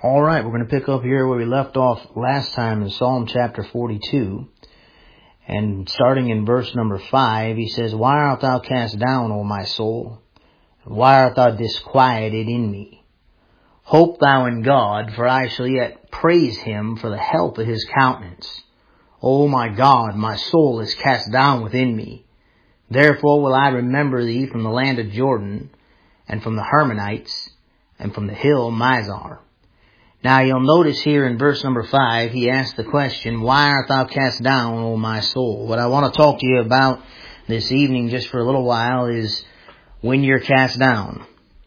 All right, we're going to pick up here where we left off last time in Psalm chapter 42. And starting in verse number 5, he says, "Why art thou cast down, O my soul? And why art thou disquieted in me? Hope thou in God, for I shall yet praise him for the help of his countenance. O my God, my soul is cast down within me. Therefore will I remember thee from the land of Jordan, and from the Hermonites, and from the hill Mizar." Now you'll notice here in verse number 5, he asks the question, "Why art thou cast down, O my soul?" What I want to talk to you about this evening just for a little while is when you're cast down.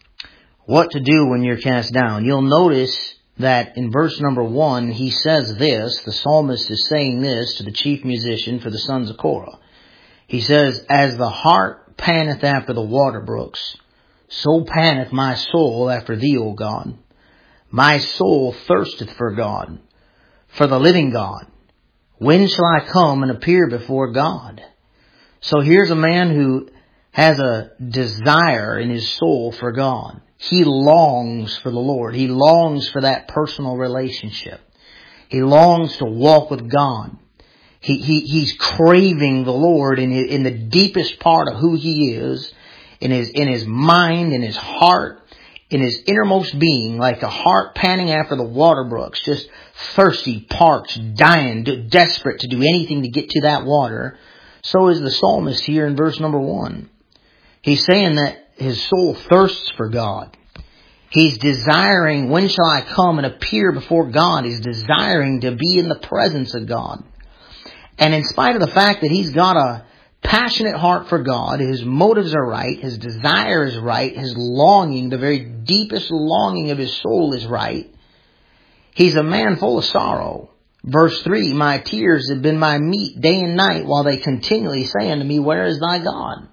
What to do when you're cast down. You'll notice that in verse number 1, he says this, the psalmist is saying this to the chief musician for the sons of Korah. He says, "As the hart panteth after the water brooks, so panteth my soul after thee, O God. My soul thirsteth for God, for the living God. When shall I come and appear before God?" So here's a man who has a desire in his soul for God. He longs for the Lord. He longs for that personal relationship. He longs to walk with God. He's craving the Lord in the deepest part of who he is, in his mind, in his heart, in his innermost being, like a hart panting after the water brooks, just thirsty, parched, dying, desperate to do anything to get to that water. So is the psalmist here in verse number 1. He's saying that his soul thirsts for God. He's desiring, when shall I come and appear before God? He's desiring to be in the presence of God. And in spite of the fact that he's got a passionate heart for God, his motives are right, his desire is right, his longing, the very deepest longing of his soul is right, he's a man full of sorrow. Verse 3, "My tears have been my meat day and night, while they continually say unto me, Where is thy God?"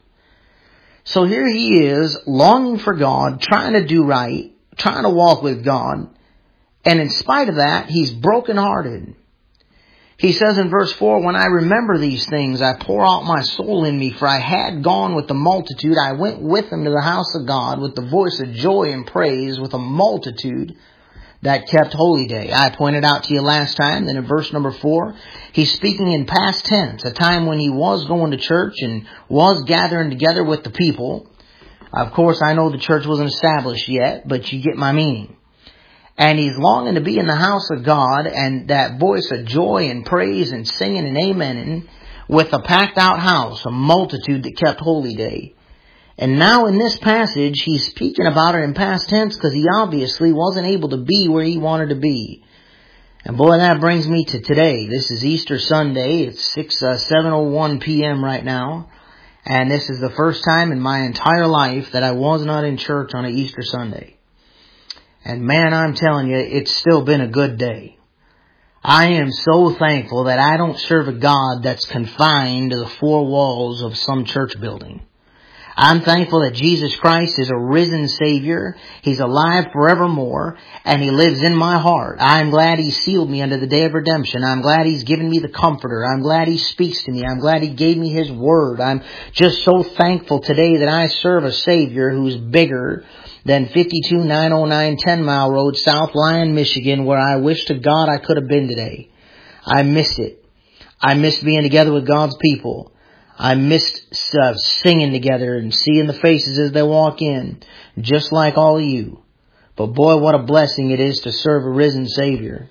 So here he is, longing for God, trying to do right, trying to walk with God, and in spite of that, he's brokenhearted. He says in verse 4, "When I remember these things, I pour out my soul in me, for I had gone with the multitude. I went with them to the house of God with the voice of joy and praise, with a multitude that kept holy day." I pointed out to you last time that in verse number 4, he's speaking in past tense, a time when he was going to church and was gathering together with the people. Of course, I know the church wasn't established yet, but you get my meaning. And he's longing to be in the house of God, and that voice of joy and praise and singing and amening with a packed out house, a multitude that kept holy day. And now in this passage, he's speaking about it in past tense because he obviously wasn't able to be where he wanted to be. And boy, that brings me to today. This is Easter Sunday. It's 7:01 p.m. right now. And this is the first time in my entire life that I was not in church on an Easter Sunday. And man, I'm telling you, it's still been a good day. I am so thankful that I don't serve a God that's confined to the four walls of some church building. I'm thankful that Jesus Christ is a risen Savior. He's alive forevermore, and He lives in my heart. I'm glad He sealed me unto the day of redemption. I'm glad He's given me the Comforter. I'm glad He speaks to me. I'm glad He gave me His Word. I'm just so thankful today that I serve a Savior who's bigger than 52909 10 Mile Road, South Lyon, Michigan, where I wish to God I could have been today. I missed it. I missed being together with God's people. I missed singing together and seeing the faces as they walk in, just like all of you. But boy, what a blessing it is to serve a risen Savior.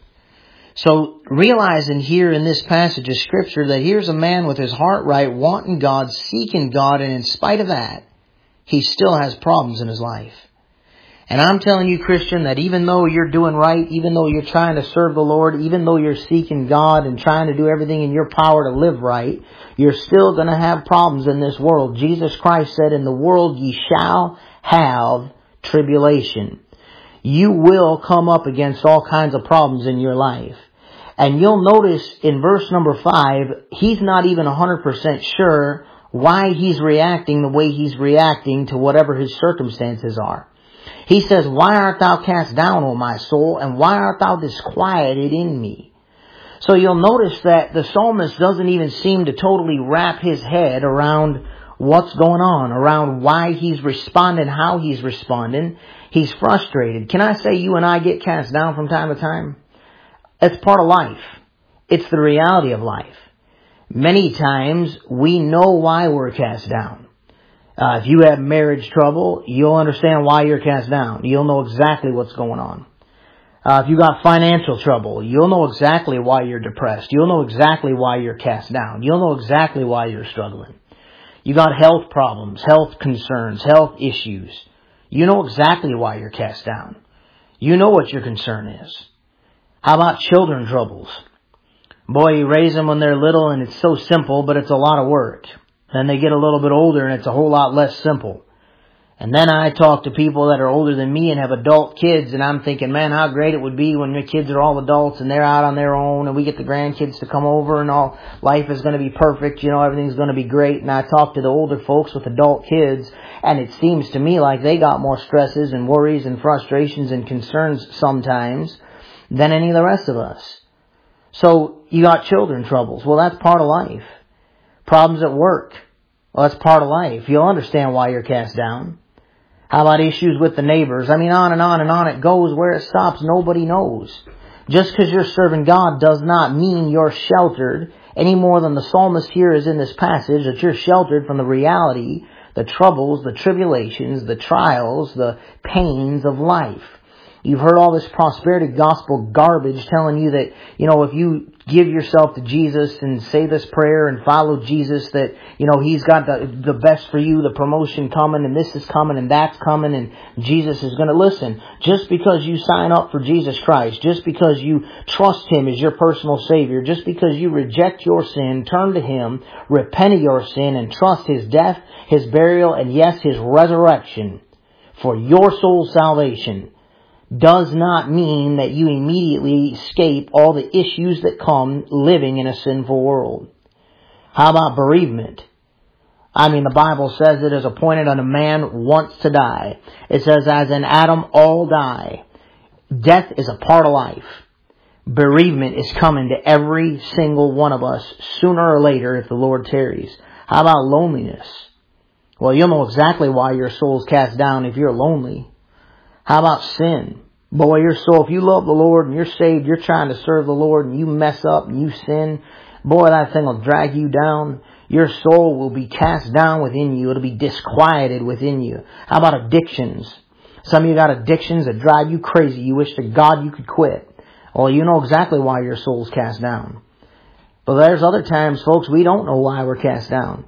So realizing here in this passage of Scripture that here's a man with his heart right, wanting God, seeking God, and in spite of that, he still has problems in his life. And I'm telling you, Christian, that even though you're doing right, even though you're trying to serve the Lord, even though you're seeking God and trying to do everything in your power to live right, you're still going to have problems in this world. Jesus Christ said, "In the world ye shall have tribulation." You will come up against all kinds of problems in your life. And you'll notice in verse number 5, he's not even 100% sure why he's reacting the way he's reacting to whatever his circumstances are. He says, "Why art thou cast down, O my soul, and why art thou disquieted in me?" So you'll notice that the psalmist doesn't even seem to totally wrap his head around what's going on, around why he's responding, how he's responding. He's frustrated. Can I say you and I get cast down from time to time? It's part of life. It's the reality of life. Many times we know why we're cast down. If you have marriage trouble, you'll understand why you're cast down. You'll know exactly what's going on. If you got financial trouble, you'll know exactly why you're depressed. You'll know exactly why you're cast down. You'll know exactly why you're struggling. You got health problems, health concerns, health issues. You know exactly why you're cast down. You know what your concern is. How about children troubles? Boy, you raise them when they're little and it's so simple, but it's a lot of work. Then they get a little bit older and it's a whole lot less simple. And then I talk to people that are older than me and have adult kids, and I'm thinking, man, how great it would be when your kids are all adults and they're out on their own and we get the grandkids to come over and all life is going to be perfect, everything's going to be great. And I talk to the older folks with adult kids, and it seems to me like they got more stresses and worries and frustrations and concerns sometimes than any of the rest of us. So you got children troubles. Well, that's part of life. Problems at work. Well, that's part of life. You'll understand why you're cast down. How about issues with the neighbors? I mean, on and on and on it goes. Where it stops, nobody knows. Just because you're serving God does not mean you're sheltered any more than the psalmist here is in this passage, that you're sheltered from the reality, the troubles, the tribulations, the trials, the pains of life. You've heard all this prosperity gospel garbage telling you that, if you give yourself to Jesus and say this prayer and follow Jesus, that, He's got the best for you, the promotion coming, and this is coming, and that's coming, and Jesus is going to listen. Just because you sign up for Jesus Christ, just because you trust Him as your personal Savior, just because you reject your sin, turn to Him, repent of your sin, and trust His death, His burial, and yes, His resurrection for your soul's salvation, does not mean that you immediately escape all the issues that come living in a sinful world. How about bereavement? I mean, the Bible says it is appointed unto man once to die. It says, as in Adam all die. Death is a part of life. Bereavement is coming to every single one of us sooner or later if the Lord tarries. How about loneliness? Well, you'll know exactly why your soul's cast down if you're lonely. How about sin? Boy, your soul, if you love the Lord and you're saved, you're trying to serve the Lord and you mess up and you sin, boy, that thing will drag you down. Your soul will be cast down within you. It'll be disquieted within you. How about addictions? Some of you got addictions that drive you crazy. You wish to God you could quit. Well, you know exactly why your soul's cast down. But there's other times, folks, we don't know why we're cast down.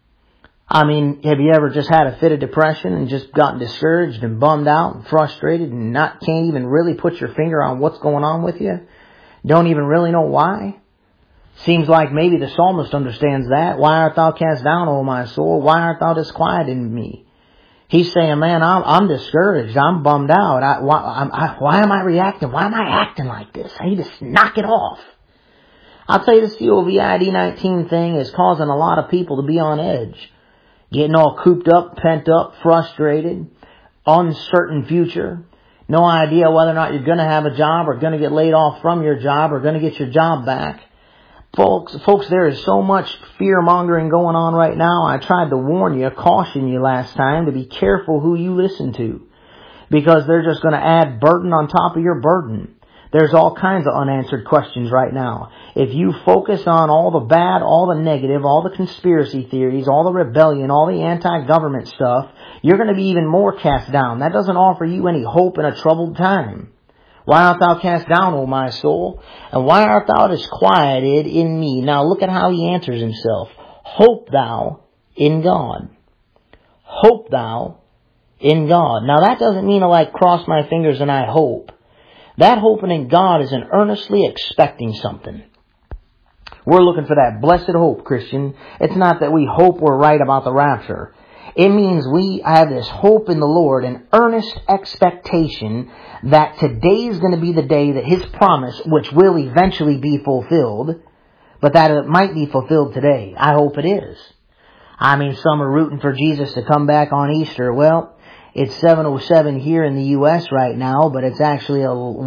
I mean, have you ever just had a fit of depression and just gotten discouraged and bummed out and frustrated and can't even really put your finger on what's going on with you? Don't even really know why? Seems like maybe the psalmist understands that. Why art thou cast down, O my soul? Why art thou disquieted in me? He's saying, man, I'm discouraged. I'm bummed out. Why am I reacting? Why am I acting like this? I need to knock it off. I'll tell you, this COVID-19 thing is causing a lot of people to be on edge. Getting all cooped up, pent up, frustrated, uncertain future. No idea whether or not you're going to have a job or going to get laid off from your job or going to get your job back. Folks, there is so much fear-mongering going on right now. I tried to warn you, caution you last time to be careful who you listen to, because they're just going to add burden on top of your burden. There's all kinds of unanswered questions right now. If you focus on all the bad, all the negative, all the conspiracy theories, all the rebellion, all the anti-government stuff, you're going to be even more cast down. That doesn't offer you any hope in a troubled time. Why art thou cast down, O my soul? And why art thou disquieted in me? Now look at how he answers himself. Hope thou in God. Hope thou in God. Now that doesn't mean I cross my fingers and I hope. That hoping in God is an earnestly expecting something. We're looking for that blessed hope, Christian. It's not that we hope we're right about the rapture. It means we have this hope in the Lord, an earnest expectation that today is going to be the day that His promise, which will eventually be fulfilled, but that it might be fulfilled today. I hope it is. I mean, some are rooting for Jesus to come back on Easter. Well, it's 7:07 here in the U.S. right now, but it's actually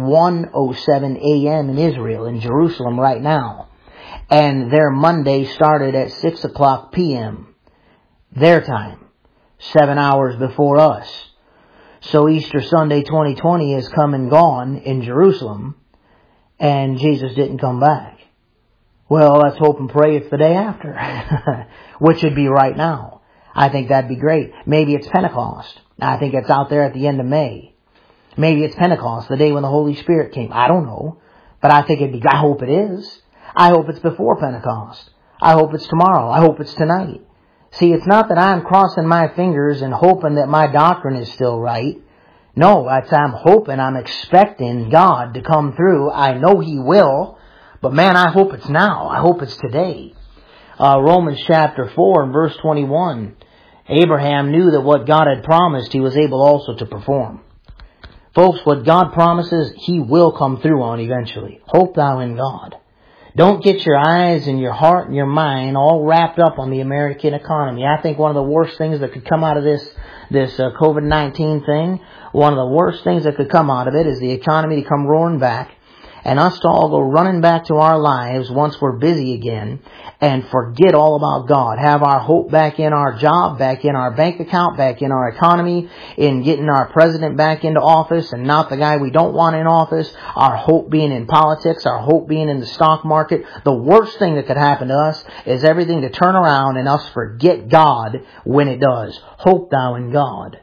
1:07 a.m. in Israel, in Jerusalem right now. And their Monday started at 6 o'clock p.m. their time, 7 hours before us. So Easter Sunday 2020 has come and gone in Jerusalem, and Jesus didn't come back. Well, let's hope and pray it's the day after, which would be right now. I think that'd be great. Maybe it's Pentecost. I think it's out there at the end of May. Maybe it's Pentecost, the day when the Holy Spirit came. I don't know. But I hope it is. I hope it's before Pentecost. I hope it's tomorrow. I hope it's tonight. See, it's not that I'm crossing my fingers and hoping that my doctrine is still right. No, I'm hoping, I'm expecting God to come through. I know He will. But man, I hope it's now. I hope it's today. Romans chapter 4 and verse 21. Abraham knew that what God had promised, he was able also to perform. Folks, what God promises, He will come through on eventually. Hope thou in God. Don't get your eyes and your heart and your mind all wrapped up on the American economy. I think one of the worst things that could come out of this COVID-19 thing, one of the worst things that could come out of it is the economy to come roaring back, and us to all go running back to our lives once we're busy again and forget all about God. Have our hope back in our job, back in our bank account, back in our economy, in getting our president back into office and not the guy we don't want in office. Our hope being in politics, our hope being in the stock market. The worst thing that could happen to us is everything to turn around and us forget God when it does. Hope thou in God.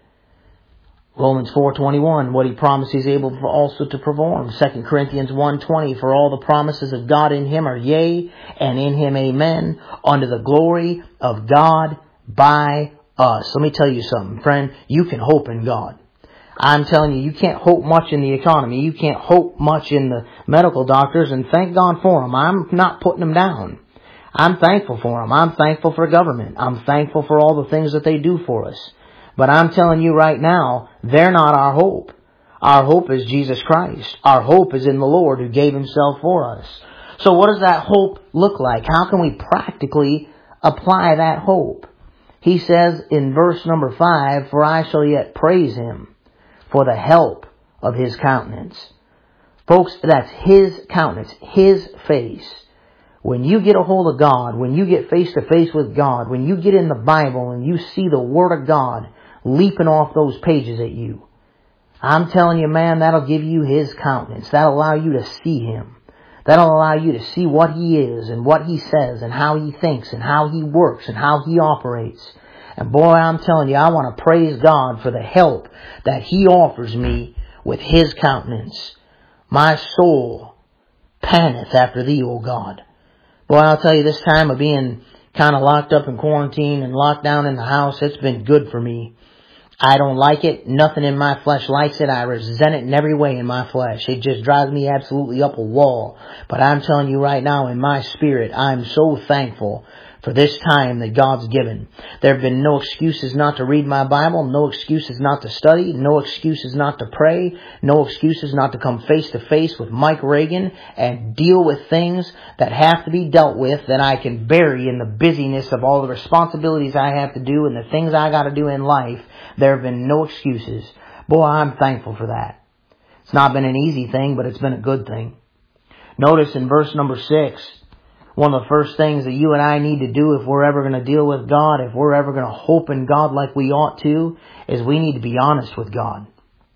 Romans 4:21, what He promised He's able also to perform. 2 Corinthians 1:20, for all the promises of God in Him are yea, and in Him amen, unto the glory of God by us. Let me tell you something, friend. You can hope in God. I'm telling you, you can't hope much in the economy. You can't hope much in the medical doctors, and thank God for them. I'm not putting them down. I'm thankful for them. I'm thankful for government. I'm thankful for all the things that they do for us. But I'm telling you right now, they're not our hope. Our hope is Jesus Christ. Our hope is in the Lord who gave Himself for us. So what does that hope look like? How can we practically apply that hope? He says in verse number 5, for I shall yet praise Him for the help of His countenance. Folks, that's His countenance, His face. When you get a hold of God, when you get face to face with God, when you get in the Bible and you see the Word of God leaping off those pages at you, I'm telling you, man, that'll give you His countenance. That'll allow you to see Him. That'll allow you to see what He is and what He says and how He thinks and how He works and how He operates. And boy, I'm telling you, I want to praise God for the help that He offers me with His countenance. My soul panteth after Thee, O God. Boy, I'll tell you, this time of being kind of locked up in quarantine and locked down in the house, it's been good for me. I don't like it. Nothing in my flesh likes it. I resent it in every way in my flesh. It just drives me absolutely up a wall. But I'm telling you right now, in my spirit, I'm so thankful for this time that God's given. There have been no excuses not to read my Bible, no excuses not to study, no excuses not to pray, no excuses not to come face to face with Mike Reagan and deal with things that have to be dealt with that I can bury in the busyness of all the responsibilities I have to do and the things I got to do in life. There have been no excuses. Boy, I'm thankful for that. It's not been an easy thing, but it's been a good thing. Notice in verse number 6, one of the first things that you and I need to do if we're ever going to deal with God, if we're ever going to hope in God like we ought to, is we need to be honest with God.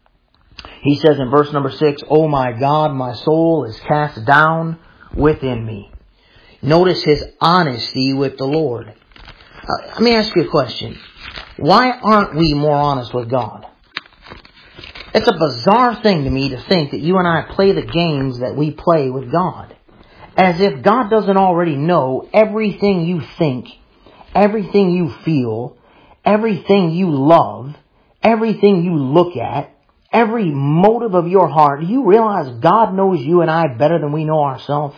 He says in verse number 6, "O my God, my soul is cast down within me." Notice his honesty with the Lord. Let me ask you a question. Why aren't we more honest with God? It's a bizarre thing to me to think that you and I play the games that we play with God. As if God doesn't already know everything you think, everything you feel, everything you love, everything you look at, every motive of your heart. Do you realize God knows you and I better than we know ourselves?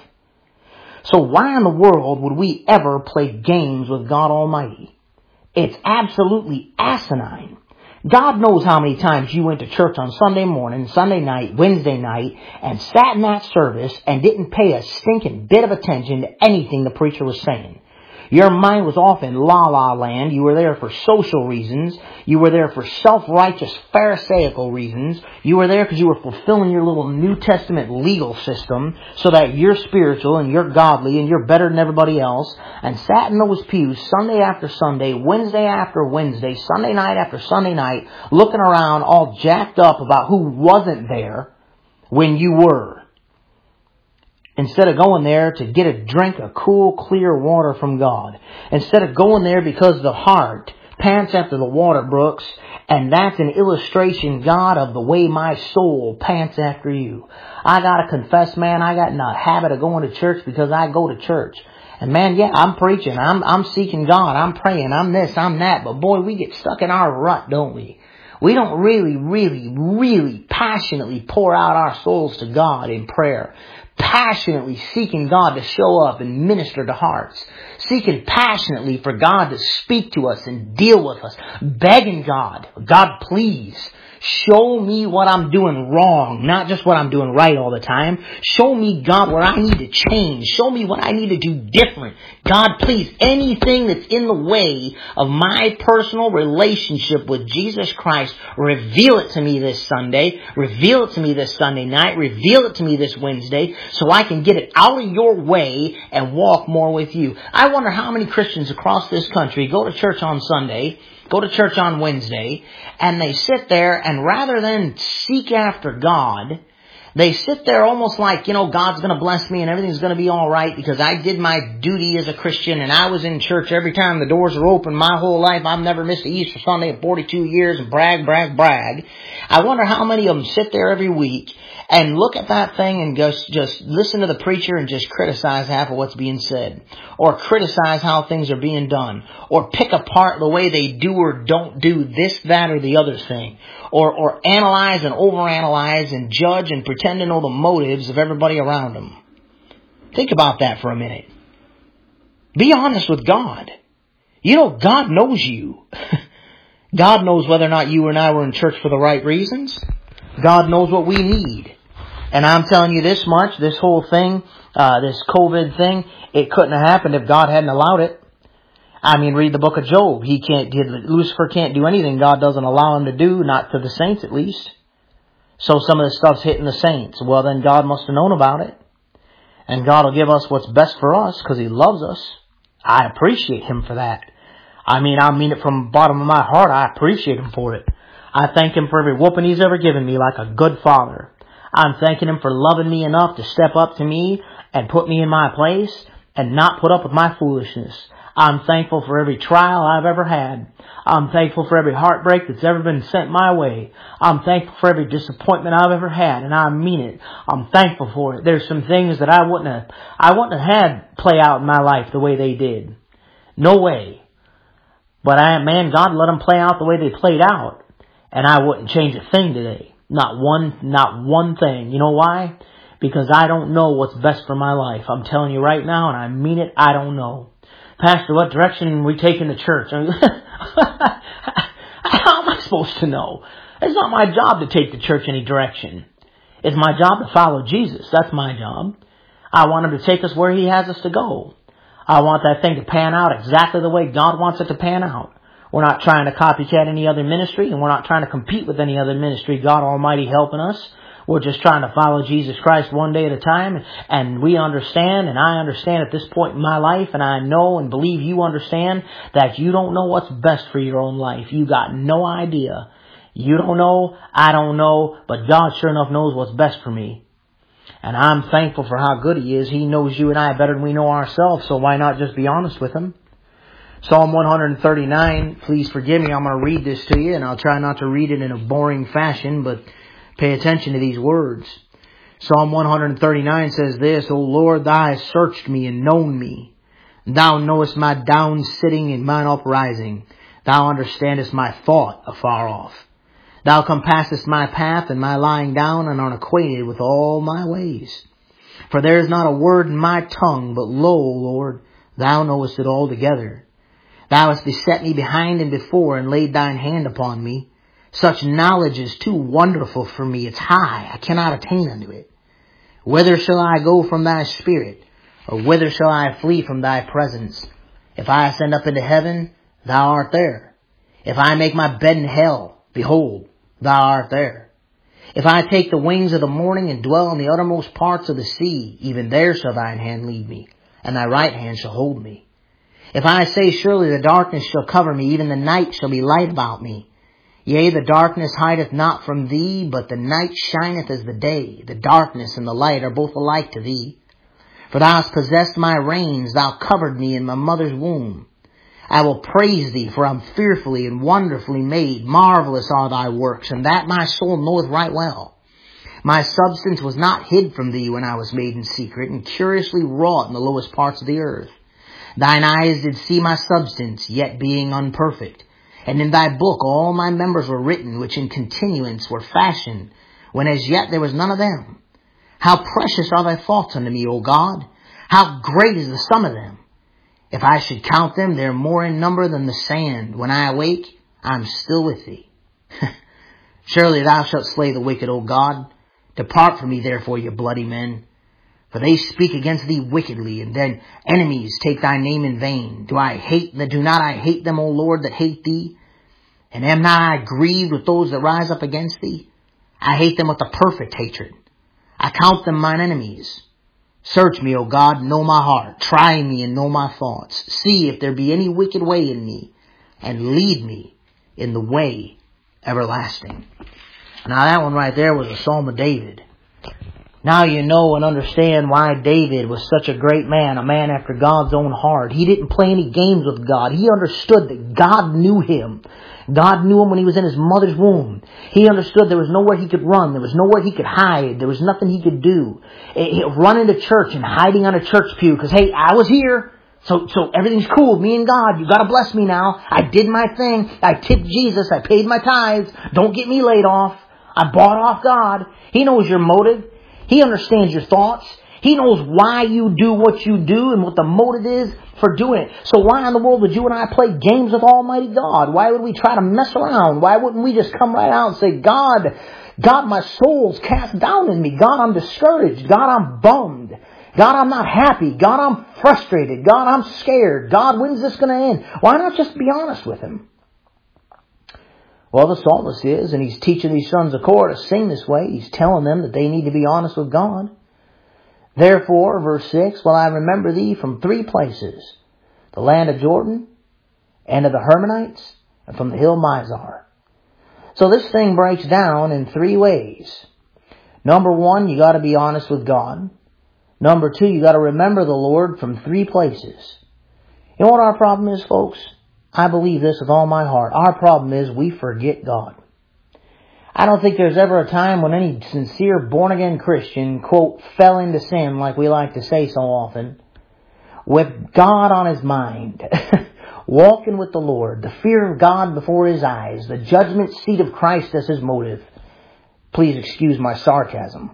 So why in the world would we ever play games with God Almighty? It's absolutely asinine. God knows how many times you went to church on Sunday morning, Sunday night, Wednesday night, and sat in that service and didn't pay a stinking bit of attention to anything the preacher was saying. Your mind was off in la-la land. You were there for social reasons. You were there for self-righteous, pharisaical reasons. You were there because you were fulfilling your little New Testament legal system so that you're spiritual and you're godly and you're better than everybody else, and sat in those pews Sunday after Sunday, Wednesday after Wednesday, Sunday night after Sunday night, looking around all jacked up about who wasn't there when you were. Instead of going there to get a drink of cool, clear water from God. Instead of going there because the heart pants after the water brooks, and that's an illustration, God, of the way my soul pants after you. I gotta confess, man, I got in a habit of going to church because I go to church. And man, yeah, I'm preaching, I'm seeking God, I'm praying, I'm this, I'm that, but boy, we get stuck in our rut, don't we? We don't really passionately pour out our souls to God in prayer. Passionately seeking God to show up and minister to hearts. Seeking passionately for God to speak to us and deal with us. Begging God, God, please, show me what I'm doing wrong, not just what I'm doing right all the time. Show me, God, where I need to change. Show me what I need to do different. God, please, anything that's in the way of my personal relationship with Jesus Christ, reveal it to me this Sunday. Reveal it to me this Sunday night. Reveal it to me this Wednesday so I can get it out of your way and walk more with you. I wonder how many Christians across this country go to church on Sunday, go to church on Wednesday, and they sit there and rather than seek after God, they sit there almost like, God's going to bless me and everything's going to be all right because I did my duty as a Christian and I was in church every time the doors are open my whole life. I've never missed an Easter Sunday in 42 years and brag. I wonder how many of them sit there every week and look at that thing and just listen to the preacher and just criticize half of what's being said. Or criticize how things are being done. Or pick apart the way they do or don't do this, that, or the other thing. Or analyze and overanalyze and judge and pretend to know the motives of everybody around them. Think about that for a minute. Be honest with God. God knows you. God knows whether or not you and I were in church for the right reasons. God knows what we need. And I'm telling you this much, this whole thing, this COVID thing, it couldn't have happened if God hadn't allowed it. I mean, read the book of Job. Lucifer can't do anything God doesn't allow him to do, not to the saints at least. So some of this stuff's hitting the saints. Well, then God must have known about it. And God will give us what's best for us because He loves us. I appreciate Him for that. I mean it from the bottom of my heart. I appreciate Him for it. I thank Him for every whooping He's ever given me like a good father. I'm thanking Him for loving me enough to step up to me and put me in my place and not put up with my foolishness. I'm thankful for every trial I've ever had. I'm thankful for every heartbreak that's ever been sent my way. I'm thankful for every disappointment I've ever had, and I mean it. I'm thankful for it. There's some things that I wouldn't have had play out in my life the way they did. No way. But God let them play out the way they played out, and I wouldn't change a thing today. Not one thing. You know why? Because I don't know what's best for my life. I'm telling you right now, and I mean it, I don't know. Pastor, what direction are we taking the church? How am I supposed to know? It's not my job to take the church any direction. It's my job to follow Jesus. That's my job. I want Him to take us where He has us to go. I want that thing to pan out exactly the way God wants it to pan out. We're not trying to copycat any other ministry, and we're not trying to compete with any other ministry. God Almighty helping us. We're just trying to follow Jesus Christ one day at a time, and we understand, and I understand at this point in my life, and I know and believe you understand that you don't know what's best for your own life. You got no idea. You don't know, I don't know, but God sure enough knows what's best for me. And I'm thankful for how good He is. He knows you and I better than we know ourselves, so why not just be honest with Him? Psalm 139, please forgive me, I'm going to read this to you, and I'll try not to read it in a boring fashion, but pay attention to these words. Psalm 139 says this, O Lord, Thou hast searched me and known me. Thou knowest my down sitting and mine uprising. Thou understandest my thought afar off. Thou compassest my path and my lying down, and art acquainted with all my ways. For there is not a word in my tongue, but lo, Lord, Thou knowest it altogether. Thou hast beset me behind and before, and laid Thine hand upon me. Such knowledge is too wonderful for me. It's high. I cannot attain unto it. Whither shall I go from Thy Spirit? Or whither shall I flee from Thy presence? If I ascend up into heaven, thou art there. If I make my bed in hell, behold, thou art there. If I take the wings of the morning and dwell in the uttermost parts of the sea, even there shall thine hand lead me, and thy right hand shall hold me. If I say, surely the darkness shall cover me, even the night shall be light about me. Yea, the darkness hideth not from thee, but the night shineth as the day. The darkness and the light are both alike to thee. For thou hast possessed my reins, thou covered me in my mother's womb. I will praise thee, for I am fearfully and wonderfully made. Marvelous are thy works, and that my soul knoweth right well. My substance was not hid from thee when I was made in secret, and curiously wrought in the lowest parts of the earth. Thine eyes did see my substance, yet being unperfect. And in thy book all my members were written, which in continuance were fashioned, when as yet there was none of them. How precious are thy thoughts unto me, O God! How great is the sum of them! If I should count them, they are more in number than the sand. When I awake, I am still with thee. Surely thou shalt slay the wicked, O God. Depart from me, therefore, ye bloody men. For they speak against thee wickedly, and then enemies take thy name in vain. Do not I hate them, O Lord, that hate thee? And am not I grieved with those that rise up against thee? I hate them with a perfect hatred. I count them mine enemies. Search me, O God, know my heart. Try me and know my thoughts. See if there be any wicked way in me, and lead me in the way everlasting. Now that one right there was a Psalm of David. Now you know and understand why David was such a great man, a man after God's own heart. He didn't play any games with God. He understood that God knew him. God knew him when he was in his mother's womb. He understood there was nowhere he could run. There was nowhere he could hide. There was nothing he could do. Running to church and hiding on a church pew because, hey, I was here. So everything's cool. Me and God, you gotta bless me now. I did my thing. I tipped Jesus. I paid my tithes. Don't get me laid off. I bought off God. He knows your motive. He understands your thoughts. He knows why you do what you do and what the motive is for doing it. So why in the world would you and I play games with Almighty God? Why would we try to mess around? Why wouldn't we just come right out and say, God, my soul's cast down in me. God, I'm discouraged. God, I'm bummed. God, I'm not happy. God, I'm frustrated. God, I'm scared. God, when's this going to end? Why not just be honest with Him? Well, the psalmist is, and he's teaching these sons of Korah to sing this way. He's telling them that they need to be honest with God. Therefore, verse 6, will I remember thee from 3 places, the land of Jordan, and of the Hermonites, and from the hill Mizar. So this thing breaks down in 3 ways. Number 1, you got to be honest with God. Number 2, you got to remember the Lord from 3 places. You know what our problem is, folks? I believe this with all my heart. Our problem is we forget God. I don't think there's ever a time when any sincere born-again Christian, quote, fell into sin, like we like to say so often, with God on his mind, walking with the Lord, the fear of God before his eyes, the judgment seat of Christ as his motive. Please excuse my sarcasm.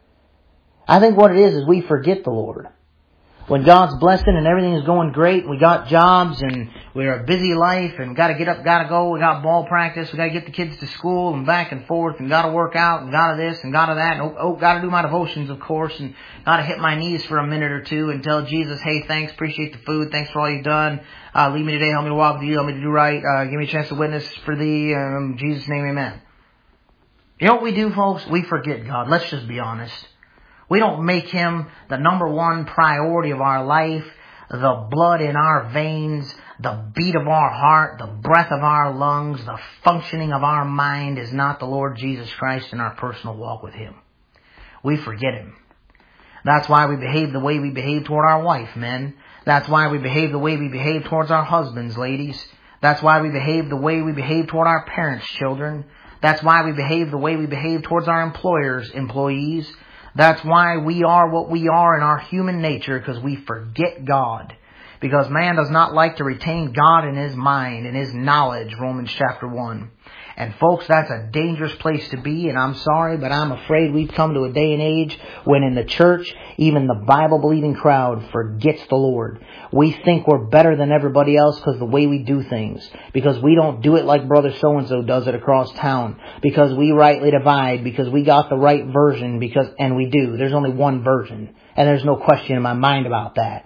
I think what it is we forget the Lord. When God's blessing and everything is going great, we got jobs and we're a busy life and got to get up, got to go, we got ball practice, we got to get the kids to school and back and forth and got to work out and got to this and got to that. And got to do my devotions, of course, and got to hit my knees for a minute or two and tell Jesus, hey, thanks, appreciate the food, thanks for all you've done. Lead me today, help me to walk with you, help me to do right, give me a chance to witness for thee, in Jesus' name, amen. You know what we do, folks? We forget God. Let's just be honest. We don't make Him the number 1 priority of our life, the blood in our veins, the beat of our heart, the breath of our lungs, the functioning of our mind is not the Lord Jesus Christ in our personal walk with Him. We forget Him. That's why we behave the way we behave toward our wife, men. That's why we behave the way we behave towards our husbands, ladies. That's why we behave the way we behave toward our parents, children. That's why we behave the way we behave towards our employers, employees. That's why we are what we are in our human nature, because we forget God. Because man does not like to retain God in his mind, in his knowledge, Romans chapter 1. And folks, that's a dangerous place to be, and I'm sorry, but I'm afraid we've come to a day and age when in the church, even the Bible-believing crowd forgets the Lord. We think we're better than everybody else because of the way we do things. Because we don't do it like brother so-and-so does it across town. Because we rightly divide. Because we got the right version. And we do. There's only one version. And there's no question in my mind about that.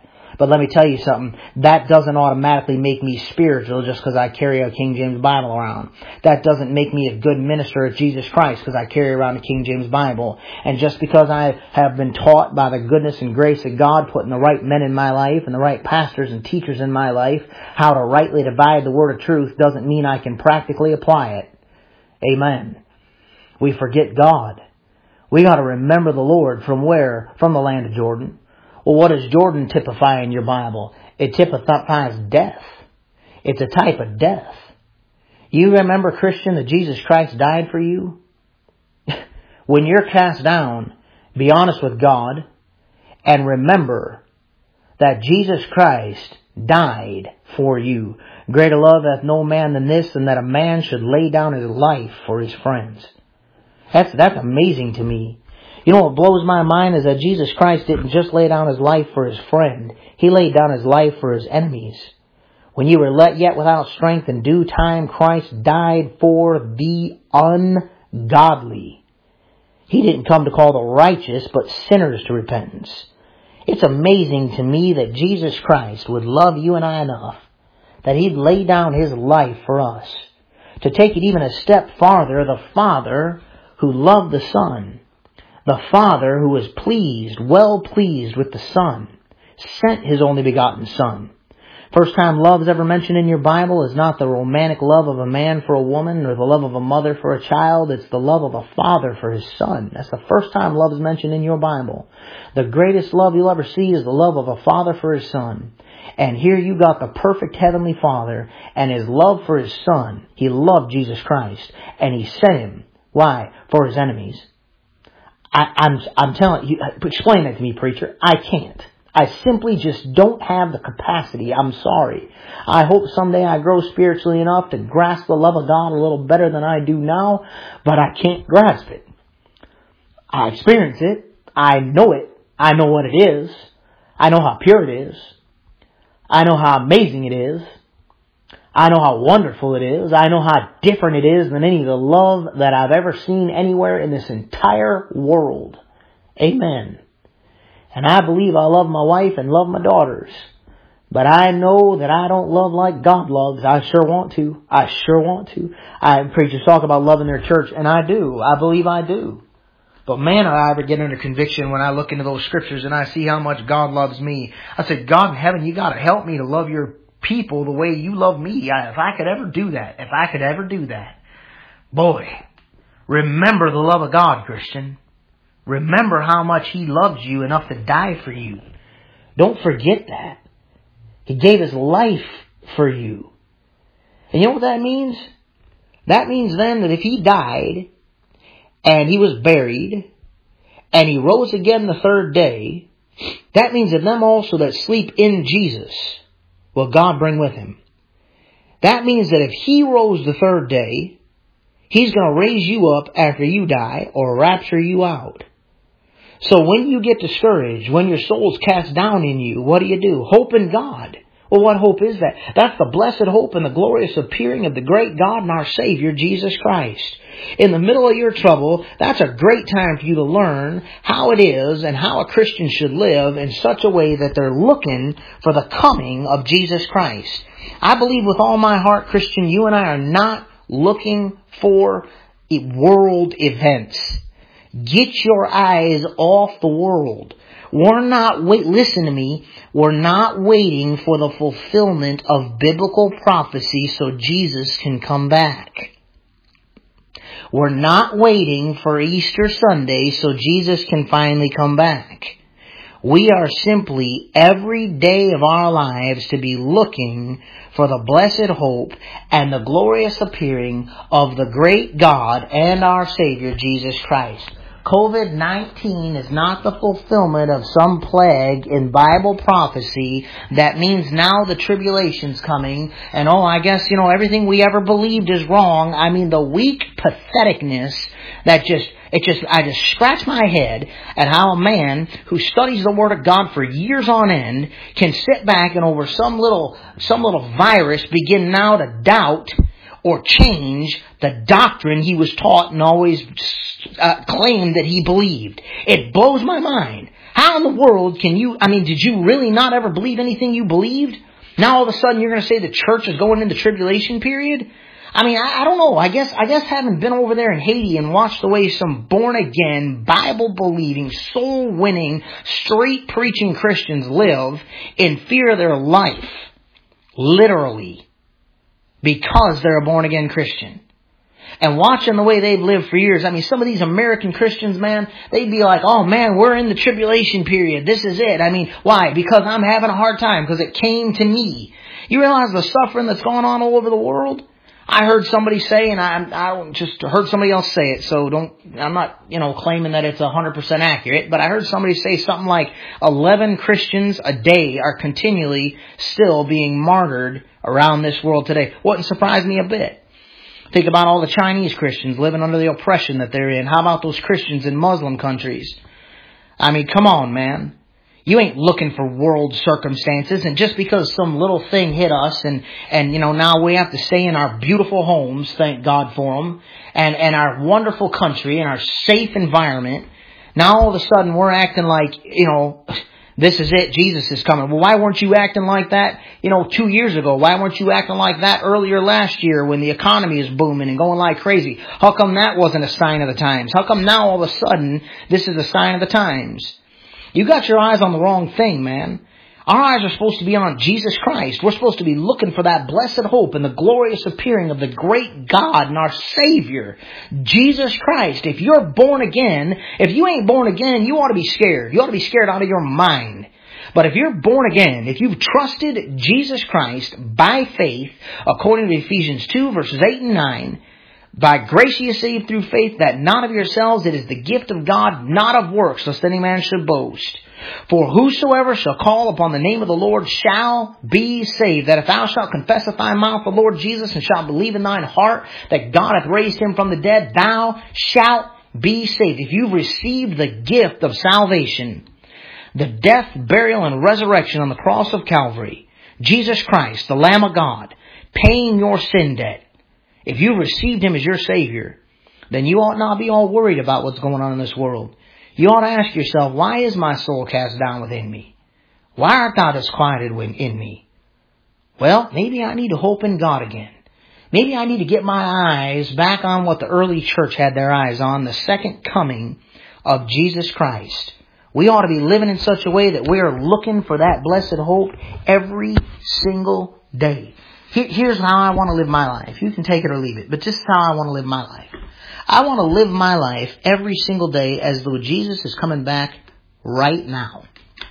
But let me tell you something. That doesn't automatically make me spiritual just because I carry a King James Bible around. That doesn't make me a good minister of Jesus Christ because I carry around a King James Bible. And just because I have been taught by the goodness and grace of God, putting the right men in my life and the right pastors and teachers in my life, how to rightly divide the word of truth, doesn't mean I can practically apply it. Amen. We forget God. We got to remember the Lord from where? From the land of Jordan. Well, what does Jordan typify in your Bible? It typifies death. It's a type of death. You remember, Christian, that Jesus Christ died for you? When you're cast down, be honest with God and remember that Jesus Christ died for you. Greater love hath no man than this, and that a man should lay down his life for his friends. That's amazing to me. You know what blows my mind is that Jesus Christ didn't just lay down his life for his friend. He laid down his life for his enemies. When you were yet without strength, in due time Christ died for the ungodly. He didn't come to call the righteous, but sinners to repentance. It's amazing to me that Jesus Christ would love you and I enough that he'd lay down his life for us. To take it even a step farther, the Father who loved the Son, the Father who was pleased, well pleased with the Son, sent his only begotten Son. First time love is ever mentioned in your Bible is not the romantic love of a man for a woman or the love of a mother for a child. It's the love of a father for his son. That's the first time love is mentioned in your Bible. The greatest love you'll ever see is the love of a father for his son. And here you got the perfect heavenly Father and his love for his Son. He loved Jesus Christ and he sent him. Why? For his enemies. I'm telling you, explain that to me, preacher. I can't. I simply just don't have the capacity. I'm sorry. I hope someday I grow spiritually enough to grasp the love of God a little better than I do now, but I can't grasp it. I experience it. I know it. I know what it is. I know how pure it is. I know how amazing it is. I know how wonderful it is. I know how different it is than any of the love that I've ever seen anywhere in this entire world. Amen. And I believe I love my wife and love my daughters. But I know that I don't love like God loves. I sure want to. I sure want to. Preachers talk about loving their church, and I do. I believe I do. But man, I ever get under conviction when I look into those scriptures and I see how much God loves me. I said, God in heaven, you got to help me to love your people the way you love me. If I could ever do that. Boy, remember the love of God, Christian. Remember how much he loved you enough to die for you. Don't forget that. He gave his life for you. And you know what that means? That means then that if he died and he was buried and he rose again the third day, that means that them also that sleep in Jesus will God bring with him. That means that if he rose the third day, he's going to raise you up after you die or rapture you out. So when you get discouraged, when your soul's cast down in you, what do? Hope in God. Well, what hope is that? That's the blessed hope and the glorious appearing of the great God and our Savior, Jesus Christ. In the middle of your trouble, that's a great time for you to learn how it is and how a Christian should live in such a way that they're looking for the coming of Jesus Christ. I believe with all my heart, Christian, you and I are not looking for world events. Get your eyes off the world. Listen to me. We're not waiting for the fulfillment of biblical prophecy so Jesus can come back. We're not waiting for Easter Sunday so Jesus can finally come back. We are simply every day of our lives to be looking for the blessed hope and the glorious appearing of the great God and our Savior, Jesus Christ. COVID-19 is not the fulfillment of some plague in Bible prophecy that means now the tribulation's coming and I guess, everything we ever believed is wrong. I mean, the weak patheticness that I just scratch my head at how a man who studies the Word of God for years on end can sit back and over some little virus begin now to doubt or change the doctrine he was taught and always claimed that he believed. It blows my mind How in the world can you, did you really not ever believe anything you believed? Now all of a sudden you're going to say the church is going into tribulation period? I don't know. I guess having been over there in Haiti and watched the way some born again, Bible believing, soul winning, straight preaching Christians live in fear of their life, literally, because they're a born again Christian. And watching the way they've lived for years, some of these American Christians, man, they'd be like, oh man, we're in the tribulation period. This is it. Why? Because I'm having a hard time, because it came to me. You realize the suffering that's going on all over the world? I heard somebody say, and I just heard somebody else say it, so I'm not, claiming that it's 100% accurate, but I heard somebody say something like 11 Christians a day are continually still being martyred around this world today. Wouldn't surprise me a bit. Think about all the Chinese Christians living under the oppression that they're in. How about those Christians in Muslim countries? Come on, man. You ain't looking for world circumstances, and just because some little thing hit us and now we have to stay in our beautiful homes, thank God for them, and our wonderful country and our safe environment, now all of a sudden we're acting like, this is it, Jesus is coming. Well, why weren't you acting like that, 2 years ago? Why weren't you acting like that earlier last year when the economy is booming and going like crazy? How come that wasn't a sign of the times? How come now all of a sudden this is a sign of the times? You got your eyes on the wrong thing, man. Our eyes are supposed to be on Jesus Christ. We're supposed to be looking for that blessed hope and the glorious appearing of the great God and our Savior, Jesus Christ. If you're born again, if you ain't born again, you ought to be scared. You ought to be scared out of your mind. But if you're born again, if you've trusted Jesus Christ by faith, according to Ephesians 2 verses 8 and 9, by grace ye are saved through faith, that not of yourselves, it is the gift of God, not of works, lest any man should boast. For whosoever shall call upon the name of the Lord shall be saved. That if thou shalt confess with thy mouth the Lord Jesus, and shalt believe in thine heart that God hath raised him from the dead, thou shalt be saved. If you've received the gift of salvation, the death, burial, and resurrection on the cross of Calvary, Jesus Christ, the Lamb of God, paying your sin debt, if you've received him as your Savior, then you ought not be all worried about what's going on in this world. You ought to ask yourself, why is my soul cast down within me? Why art thou disquieted in me? Well, maybe I need to hope in God again. Maybe I need to get my eyes back on what the early church had their eyes on, the second coming of Jesus Christ. We ought to be living in such a way that we are looking for that blessed hope every single day. Here's how I want to live my life. You can take it or leave it, but this is how I want to live my life. I want to live my life every single day as though Jesus is coming back right now.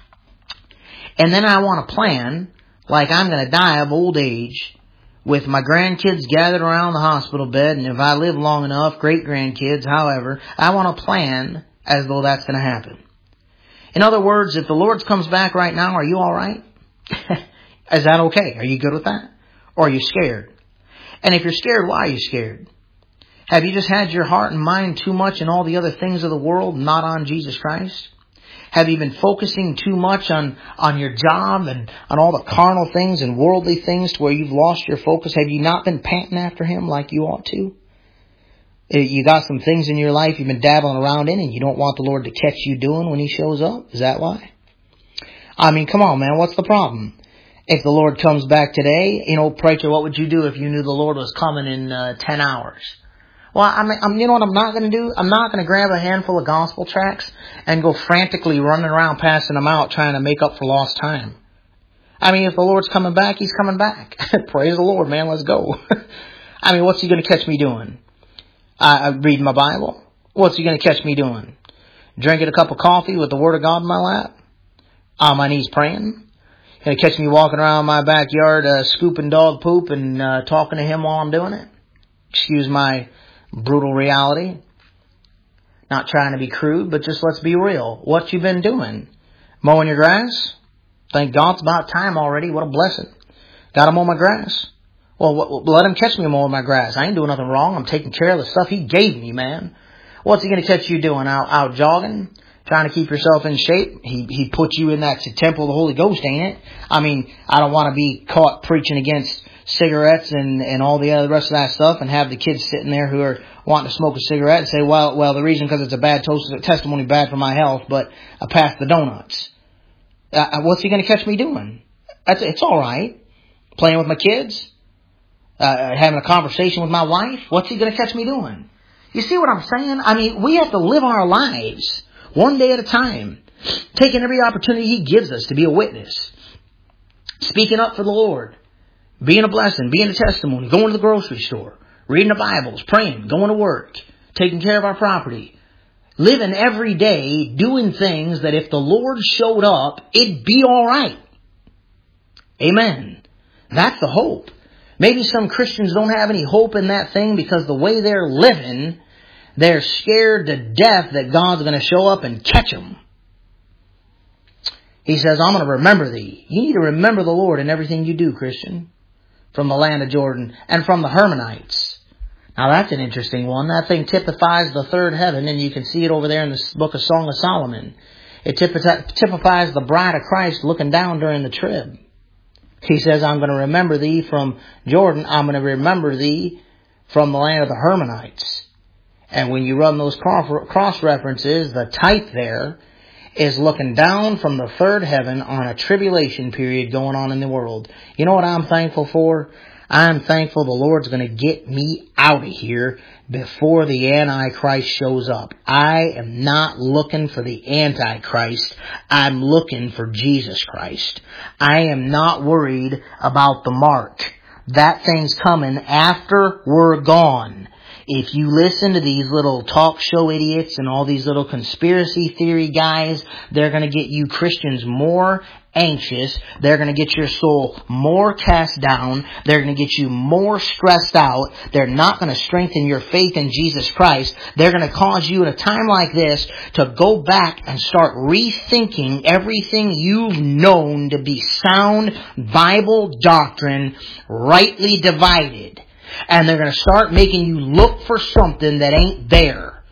And then I want to plan like I'm going to die of old age with my grandkids gathered around the hospital bed, and if I live long enough, great-grandkids, however, I want to plan as though that's going to happen. In other words, if the Lord comes back right now, are you all right? Is that okay? Are you good with that? Or are you scared? And if you're scared, why are you scared? Have you just had your heart and mind too much in all the other things of the world, not on Jesus Christ? Have you been focusing too much on your job and on all the carnal things and worldly things to where you've lost your focus? Have you not been panting after him like you ought to? You got some things in your life you've been dabbling around in and you don't want the Lord to catch you doing when he shows up? Is that why? Come on, man, what's the problem? If the Lord comes back today, preacher, what would you do if you knew the Lord was coming in 10 hours? Well, you know what I'm not going to do? I'm not going to grab a handful of gospel tracts and go frantically running around passing them out trying to make up for lost time. If the Lord's coming back, he's coming back. Praise the Lord, man, let's go. What's he going to catch me doing? Reading my Bible? What's he going to catch me doing? Drinking a cup of coffee with the Word of God in my lap? On my knees praying? Going to catch me walking around my backyard scooping dog poop and talking to him while I'm doing it? Excuse my brutal reality. Not trying to be crude, but just let's be real. What you been doing? Mowing your grass? Thank God it's about time already. What a blessing. Got to mow my grass. Well, let him catch me mowing my grass. I ain't doing nothing wrong. I'm taking care of the stuff he gave me, man. What's he going to catch you doing? Out jogging? Trying to keep yourself in shape? He put you in that temple of the Holy Ghost, ain't it? I don't want to be caught preaching against cigarettes and all the other rest of that stuff, and have the kids sitting there who are wanting to smoke a cigarette and say, well, the reason because it's a bad testimony, bad for my health, but I passed the donuts. What's he going to catch me doing? It's all right. Playing with my kids, having a conversation with my wife. What's he going to catch me doing? You see what I'm saying? I mean, we have to live our lives one day at a time, taking every opportunity He gives us to be a witness, speaking up for the Lord, being a blessing, being a testimony, going to the grocery store, reading the Bibles, praying, going to work, taking care of our property, living every day, doing things that if the Lord showed up, it'd be all right. Amen. That's the hope. Maybe some Christians don't have any hope in that thing because the way they're living, they're scared to death that God's going to show up and catch them. He says, I'm going to remember thee. You need to remember the Lord in everything you do, Christian, from the land of Jordan and from the Hermonites. Now that's an interesting one. That thing typifies the third heaven, and you can see it over there in the book of Song of Solomon. It typifies the bride of Christ looking down during the trib. He says, I'm going to remember thee from Jordan. I'm going to remember thee from the land of the Hermonites. And when you run those cross references, the type there is looking down from the third heaven on a tribulation period going on in the world. You know what I'm thankful for? I'm thankful the Lord's going to get me out of here before the Antichrist shows up. I am not looking for the Antichrist. I'm looking for Jesus Christ. I am not worried about the mark. That thing's coming after we're gone. If you listen to these little talk show idiots and all these little conspiracy theory guys, they're going to get you Christians more anxious. They're going to get your soul more cast down. They're going to get you more stressed out. They're not going to strengthen your faith in Jesus Christ. They're going to cause you at a time like this to go back and start rethinking everything you've known to be sound Bible doctrine, rightly divided. And they're going to start making you look for something that ain't there.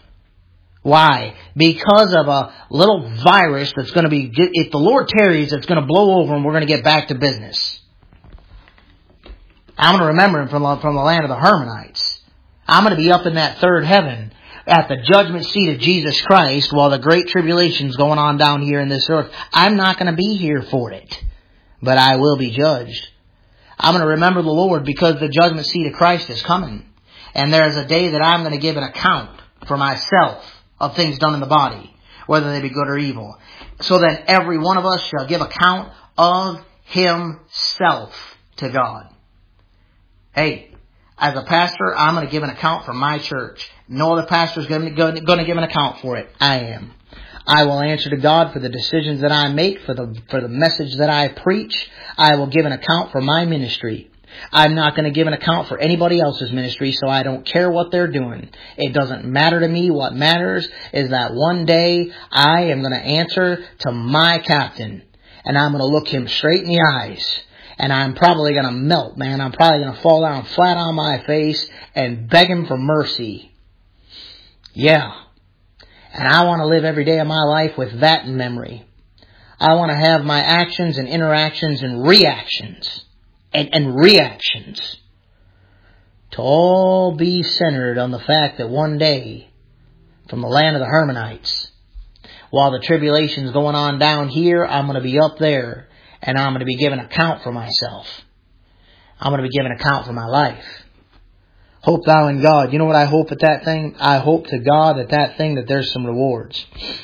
Why? Because of a little virus that's going to be, if the Lord tarries, it's going to blow over and we're going to get back to business. I'm going to remember him from the land of the Hermonites. I'm going to be up in that third heaven at the judgment seat of Jesus Christ while the great tribulation's going on down here in this earth. I'm not going to be here for it, but I will be judged. I'm going to remember the Lord because the judgment seat of Christ is coming. And there's a day that I'm going to give an account for myself of things done in the body, whether they be good or evil. So then every one of us shall give account of himself to God. Hey, as a pastor, I'm going to give an account for my church. No other pastor is going to give an account for it. I am. I will answer to God for the decisions that I make, for the message that I preach. I will give an account for my ministry. I'm not going to give an account for anybody else's ministry, so I don't care what they're doing. It doesn't matter to me. What matters is that one day I am going to answer to my captain, and I'm going to look him straight in the eyes, and I'm probably going to melt, man. I'm probably going to fall down flat on my face and beg him for mercy. Yeah. And I want to live every day of my life with that in memory. I want to have my actions and interactions and reactions and reactions to all be centered on the fact that one day, from the land of the Hermonites, while the tribulation's going on down here, I'm going to be up there and I'm going to be giving account for myself. I'm going to be giving account for my life. Hope thou in God. You know what I hope at that thing? I hope to God at that thing that there's some rewards.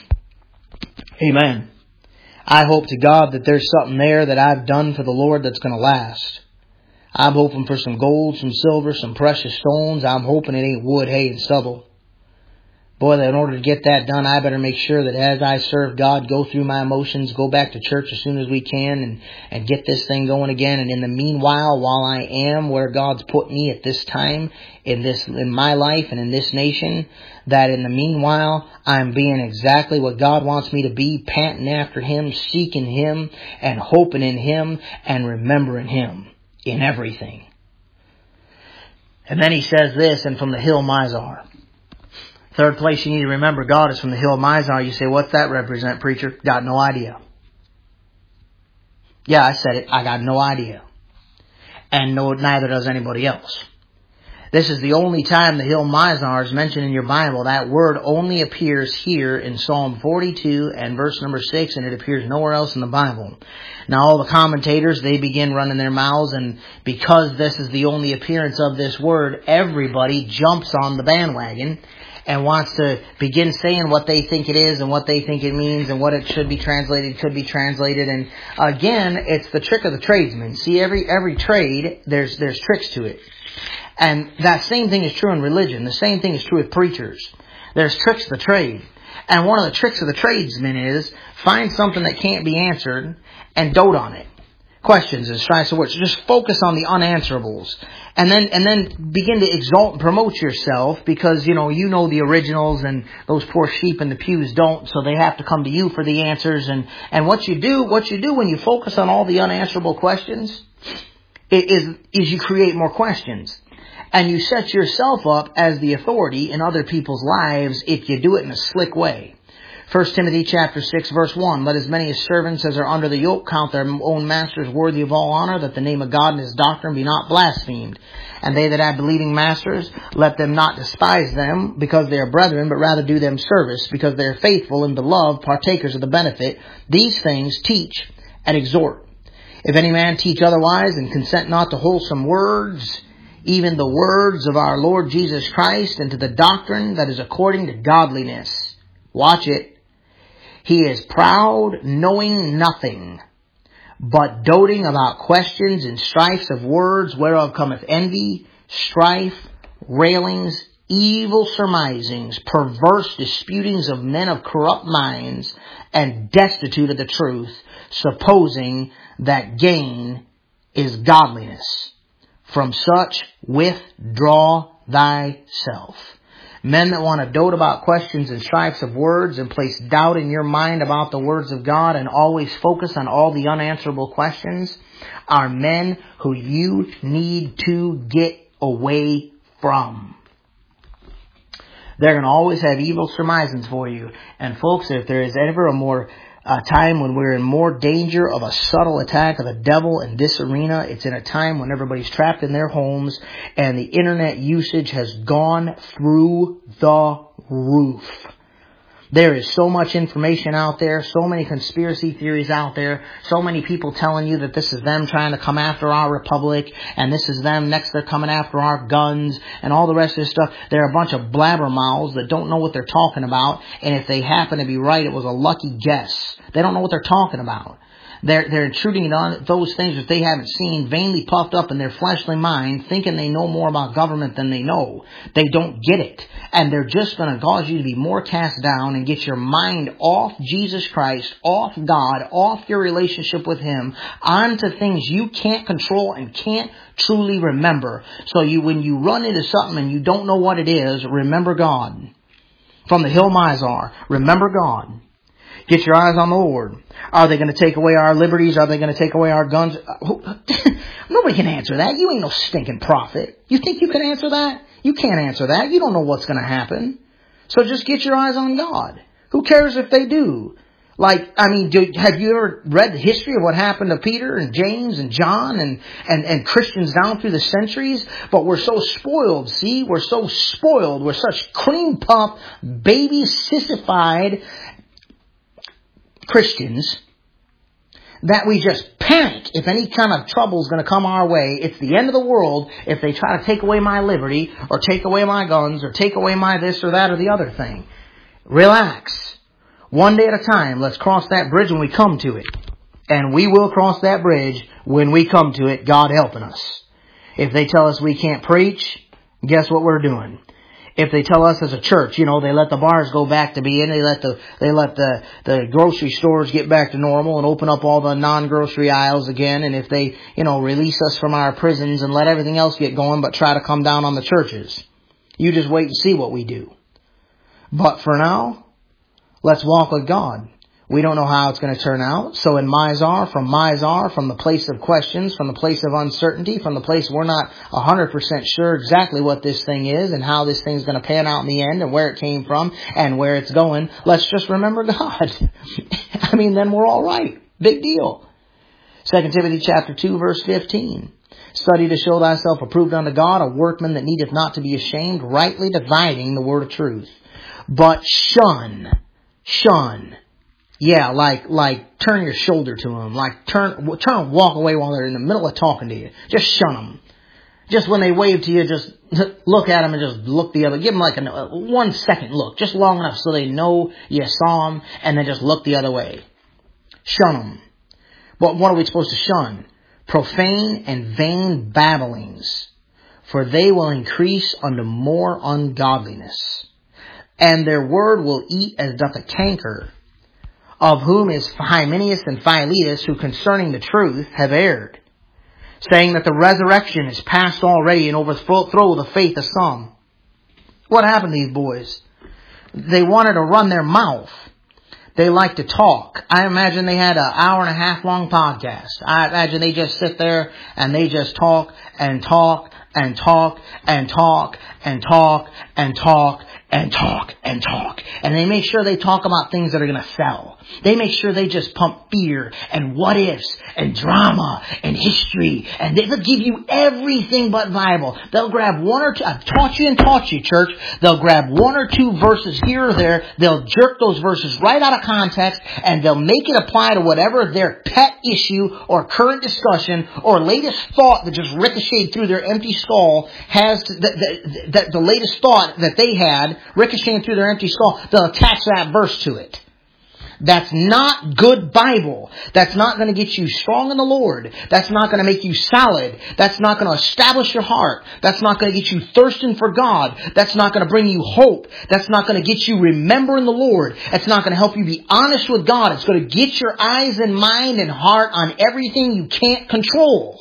Amen. I hope to God that there's something there that I've done for the Lord that's going to last. I'm hoping for some gold, some silver, some precious stones. I'm hoping it ain't wood, hay, and stubble. Boy, in order to get that done, I better make sure that as I serve God, go through my emotions, go back to church as soon as we can and get this thing going again. And in the meanwhile, while I am where God's put me at this time, in my life and in this nation, that in the meanwhile, I'm being exactly what God wants me to be, panting after Him, seeking Him, and hoping in Him, and remembering Him in everything. And then he says this, and from the hill Mizar. Third place you need to remember God is from the hill Mizar. You say, what's that represent, preacher? Got no idea. Yeah, I said it. I got no idea. and neither does anybody else. This is the only time the hill Mizar is mentioned in your Bible. That word only appears here in Psalm 42 and verse number 6, and it appears nowhere else in the Bible. Now all the commentators, they begin running their mouths, and because this is the only appearance of this word, everybody jumps on the bandwagon and wants to begin saying what they think it is and what they think it means and what it should be translated, could be translated. And again, it's the trick of the tradesman. See, every trade, there's tricks to it. And that same thing is true in religion. The same thing is true with preachers. There's tricks of the trade. And one of the tricks of the tradesman is find something that can't be answered and dote on it. Questions and strifes of words. Just focus on the unanswerables. And then begin to exalt and promote yourself because, you know the originals and those poor sheep in the pews don't, so they have to come to you for the answers. And what you do when you focus on all the unanswerable questions is you create more questions. And you set yourself up as the authority in other people's lives if you do it in a slick way. 1 Timothy chapter 6 verse 1, let as many as servants as are under the yoke count their own masters worthy of all honor, that the name of God and His doctrine be not blasphemed. And they that have believing masters, let them not despise them because they are brethren, but rather do them service, because they are faithful and beloved, partakers of the benefit. These things teach and exhort. If any man teach otherwise and consent not to wholesome words, even the words of our Lord Jesus Christ, and to the doctrine that is according to godliness. Watch it. He is proud, knowing nothing, but doting about questions and strifes of words, whereof cometh envy, strife, railings, evil surmisings, perverse disputings of men of corrupt minds, and destitute of the truth, supposing that gain is godliness. From such withdraw thyself. Men that want to dote about questions and strifes of words and place doubt in your mind about the words of God and always focus on all the unanswerable questions are men who you need to get away from. They're going to always have evil surmisings for you. And folks, if there is ever a time when we're in more danger of a subtle attack of the devil in this arena, it's in a time when everybody's trapped in their homes and the internet usage has gone through the roof. There is so much information out there, so many conspiracy theories out there, so many people telling you that this is them trying to come after our republic, and this is them next they're coming after our guns, and all the rest of this stuff. They're a bunch of blabbermouths that don't know what they're talking about, and if they happen to be right, it was a lucky guess. They don't know what they're talking about. They're intruding on those things that they haven't seen, vainly puffed up in their fleshly mind, thinking they know more about government than they know. They don't get it. And they're just going to cause you to be more cast down and get your mind off Jesus Christ, off God, off your relationship with Him, onto things you can't control and can't truly remember. So when you run into something and you don't know what it is, remember God. From the hill Mizar, remember God. Get your eyes on the Lord. Are they going to take away our liberties? Are they going to take away our guns? Nobody can answer that. You ain't no stinking prophet. You think you can answer that? You can't answer that. You don't know what's going to happen. So just get your eyes on God. Who cares if they do? Have you ever read the history of what happened to Peter and James and John and Christians down through the centuries? But we're so spoiled, see? We're so spoiled. We're such cream puff, baby, sissified Christians that we just panic if any kind of trouble is going to come our way. It's the end of the world if they try to take away my liberty or take away my guns or take away my this or that or the other thing. Relax. One day at a time. Let's cross that bridge when we come to it. And we will cross that bridge when we come to it, God helping us. If they tell us we can't preach, guess what we're doing? If they tell us as a church, they let the bars go back to being, they let the grocery stores get back to normal and open up all the non-grocery aisles again. And if they, release us from our prisons and let everything else get going, but try to come down on the churches, you just wait and see what we do. But for now, let's walk with God. We don't know how it's going to turn out. So in Mizar, from the place of questions, from the place of uncertainty, from the place we're not 100% sure exactly what this thing is and how this thing's going to pan out in the end and where it came from and where it's going, let's just remember God. Then we're all right. Big deal. 2 Timothy chapter 2 verse 15. Study to show thyself approved unto God, a workman that needeth not to be ashamed, rightly dividing the word of truth. But shun. Yeah, like turn your shoulder to them. Like turn and walk away while they're in the middle of talking to you. Just shun them. Just when they wave to you, just look at them and just look the other. Give them like a 1 second look, just long enough so they know you saw them, and then just look the other way. Shun them. But what are we supposed to shun? Profane and vain babblings, for they will increase unto more ungodliness. And their word will eat as doth a canker, of whom is Hymenaeus and Philetus, who concerning the truth have erred, saying that the resurrection is past already, and overthrow the faith of some. What happened to these boys? They wanted to run their mouth. They like to talk. I imagine they had an 1.5 hour long podcast. I imagine they just sit there and they just talk and talk and talk and talk and talk and talk and talk and talk. And they make sure they talk about things that are going to sell. They make sure they just pump fear and what ifs and drama and history. And they'll give you everything but Bible. They'll grab 1 or 2. I've taught you, church. They'll grab 1 or 2 verses here or there. They'll jerk those verses right out of context, and they'll make it apply to whatever their pet issue or current discussion or latest thought that just ricocheted through their empty skull has to, the latest thought that they had ricocheting through their empty skull. They'll attach that verse to it. That's not good Bible. That's not going to get you strong in the Lord. That's not going to make you solid. That's not going to establish your heart. That's not going to get you thirsting for God. That's not going to bring you hope. That's not going to get you remembering the Lord. It's not going to help you be honest with God. It's going to get your eyes and mind and heart on everything you can't control.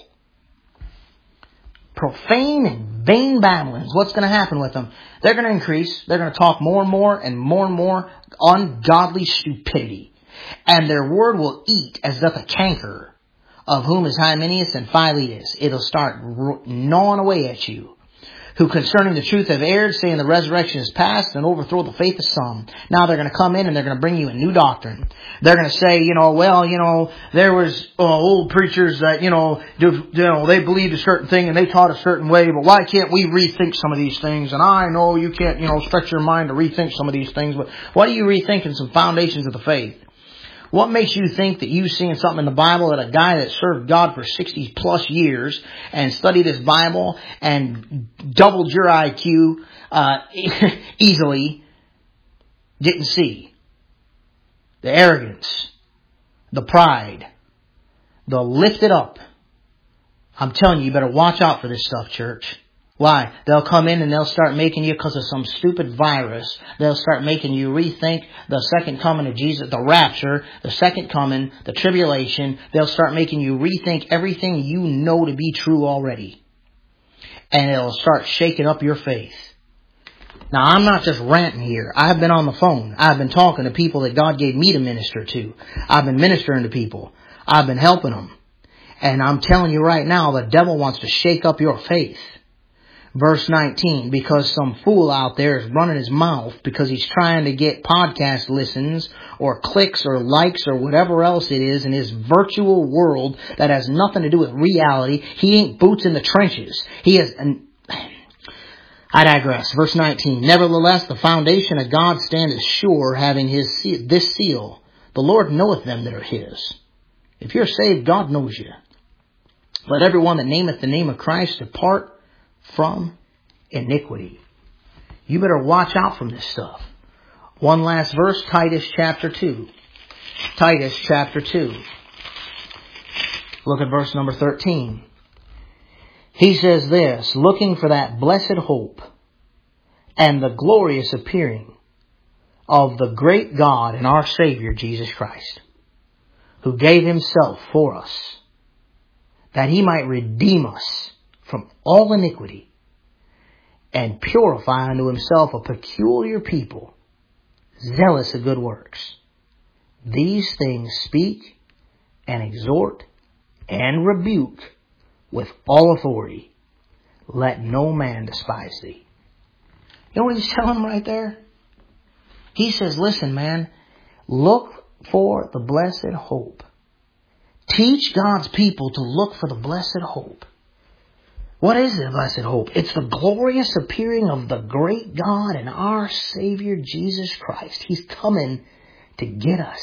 Profane and vain babblings. What's going to happen with them? They're going to increase. They're going to talk more and more and more ungodly stupidity. And their word will eat as doth a canker, of whom is Hymenaeus and Philetus. It'll start gnawing away at you. Who concerning the truth have erred, saying the resurrection is past, and overthrow the faith of some. Now they're going to come in and they're going to bring you a new doctrine. They're going to say, there was old preachers that, they believed a certain thing and they taught a certain way, but why can't we rethink some of these things? And I know you can't, stretch your mind to rethink some of these things, but what are you rethinking? Some foundations of the faith. What makes you think that you've seen something in the Bible that a guy that served God for 60 plus years and studied his Bible and doubled your IQ easily didn't see? The arrogance, the pride, the lifted up. I'm telling you better watch out for this stuff, church. Why? They'll come in and they'll start making you, because of some stupid virus, they'll start making you rethink the second coming of Jesus, the rapture, the second coming, the tribulation. They'll start making you rethink everything you know to be true already. And it'll start shaking up your faith. Now, I'm not just ranting here. I've been on the phone. I've been talking to people that God gave me to minister to. I've been ministering to people. I've been helping them. And I'm telling you right now, the devil wants to shake up your faith. Verse 19, because some fool out there is running his mouth because he's trying to get podcast listens or clicks or likes or whatever else it is in his virtual world that has nothing to do with reality. He ain't boots in the trenches. He is... I digress. Verse 19, nevertheless, the foundation of God standeth sure, having this seal. The Lord knoweth them that are his. If you're saved, God knows you. Let everyone that nameth the name of Christ depart from iniquity. You better watch out from this stuff. One last verse, Titus chapter 2. Titus chapter 2. Look at verse number 13. He says this, looking for that blessed hope and the glorious appearing of the great God and our Savior Jesus Christ, who gave himself for us, that he might redeem us from all iniquity, and purify unto himself a peculiar people, zealous of good works. These things speak and exhort and rebuke with all authority. Let no man despise thee. You know what he's telling them right there? He says, listen, man, look for the blessed hope. Teach God's people to look for the blessed hope. What is the blessed hope? It's the glorious appearing of the great God and our Savior Jesus Christ. He's coming to get us.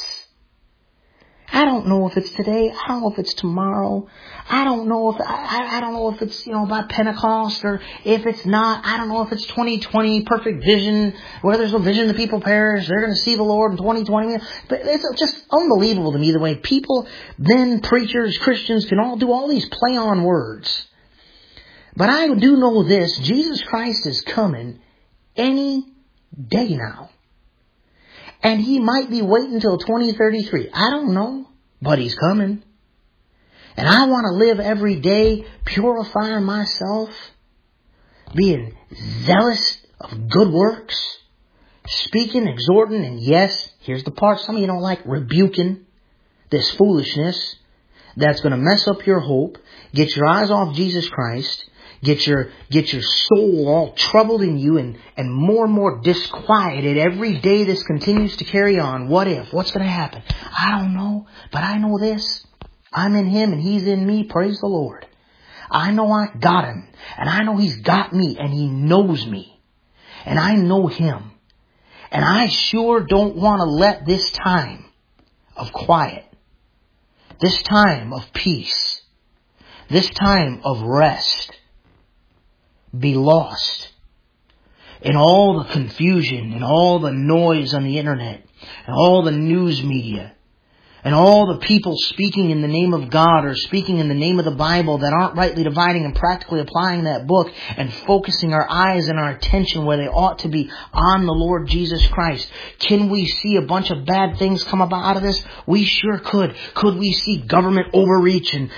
I don't know if it's today. I don't know if it's tomorrow. I don't know if it's, by Pentecost, or if it's not. I don't know if it's 2020, perfect vision. Where there's no vision, the people perish. They're going to see the Lord in 2020. But it's just unbelievable to me the way people, then preachers, Christians can all do all these play on words. But I do know this. Jesus Christ is coming any day now. And He might be waiting until 2033. I don't know, but He's coming. And I want to live every day purifying myself, being zealous of good works, speaking, exhorting, and yes, here's the part some of you don't like, rebuking this foolishness that's going to mess up your hope, get your eyes off Jesus Christ, get your soul all troubled in you and more disquieted every day this continues to carry on. What if? What's going to happen? I don't know, but I know this. I'm in Him and He's in me. Praise the Lord. I know I got Him, and I know He's got me, and He knows me, and I know Him. And I sure don't want to let this time of quiet, this time of peace, this time of rest be lost in all the confusion and all the noise on the internet and all the news media and all the people speaking in the name of God or speaking in the name of the Bible that aren't rightly dividing and practically applying that book and focusing our eyes and our attention where they ought to be on the Lord Jesus Christ. Can we see a bunch of bad things come about out of this? We sure could. Could we see government overreach and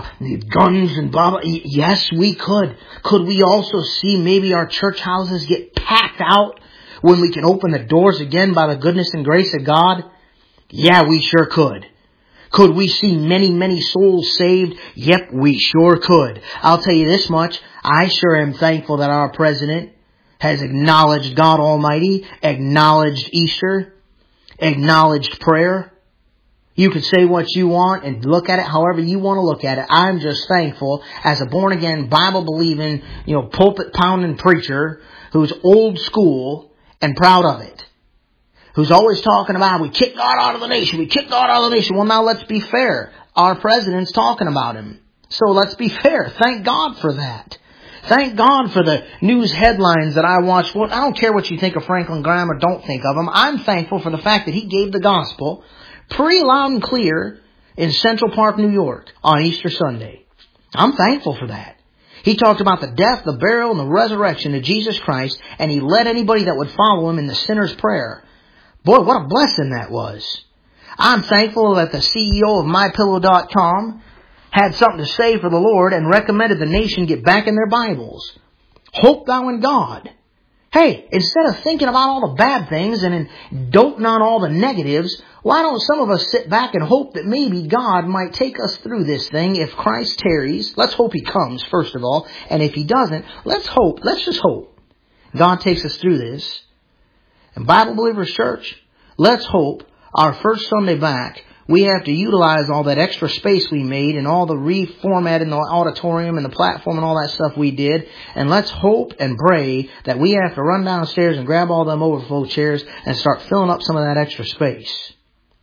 guns and blah, blah? Yes, we could. Could we also see maybe our church houses get packed out when we can open the doors again by the goodness and grace of God? Yeah, we sure could. Could we see many souls saved? Yep, we sure could. I'll tell you this much. I sure am thankful that our president has acknowledged God Almighty, acknowledged Easter, acknowledged prayer. You could say what you want and look at it however you want to look at it. I'm just thankful as a born-again, Bible-believing, pulpit-pounding preacher who's old school and proud of it. Who's always talking about, we kick God out of the nation, we kick God out of the nation. Well, now let's be fair. Our president's talking about Him. So let's be fair. Thank God for that. Thank God for the news headlines that I watch. Well, I don't care what you think of Franklin Graham or don't think of him. I'm thankful for the fact that he gave the gospel pretty loud and clear in Central Park, New York on Easter Sunday. I'm thankful for that. He talked about the death, the burial, and the resurrection of Jesus Christ, and he led anybody that would follow Him in the sinner's prayer. Boy, what a blessing that was. I'm thankful that the CEO of MyPillow.com had something to say for the Lord and recommended the nation get back in their Bibles. Hope thou in God. Hey, instead of thinking about all the bad things and doting on all the negatives, why don't some of us sit back and hope that maybe God might take us through this thing if Christ tarries? Let's hope He comes, first of all. And if He doesn't, let's just hope God takes us through this. And Bible Believers Church, let's hope our first Sunday back, we have to utilize all that extra space we made and all the reformatting the auditorium and the platform and all that stuff we did. And let's hope and pray that we have to run downstairs and grab all them overflow chairs and start filling up some of that extra space.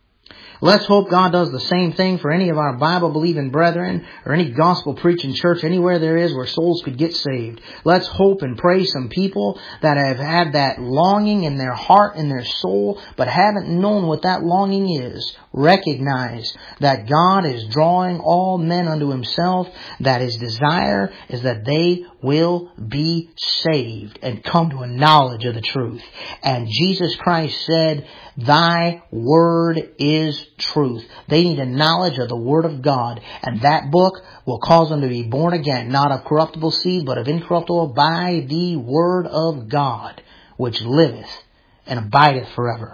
Let's hope God does the same thing for any of our Bible-believing brethren or any gospel-preaching church anywhere there is where souls could get saved. Let's hope and pray some people that have had that longing in their heart and their soul but haven't known what that longing is. Recognize that God is drawing all men unto Himself, that His desire is that they will be saved and come to a knowledge of the truth. And Jesus Christ said, Thy word is truth. They need a knowledge of the Word of God. And that book will cause them to be born again, not of corruptible seed, but of incorruptible, by the Word of God, which liveth and abideth forever.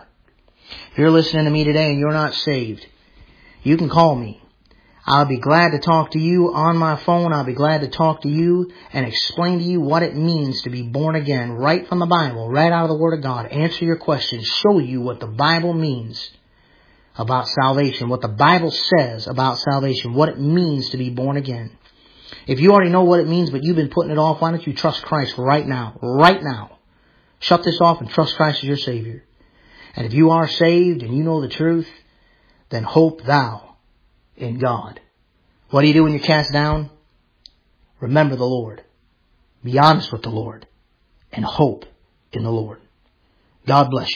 If you're listening to me today and you're not saved, you can call me. I'll be glad to talk to you on my phone. I'll be glad to talk to you and explain to you what it means to be born again, right from the Bible, right out of the Word of God. Answer your questions, show you what the Bible means. about salvation, what the Bible says about salvation, what it means to be born again. If you already know what it means, but you've been putting it off, why don't you trust Christ right now? Right now. Shut this off and trust Christ as your Savior. And if you are saved and you know the truth, then hope thou in God. What do you do when you're cast down? Remember the Lord. Be honest with the Lord. And hope in the Lord. God bless you.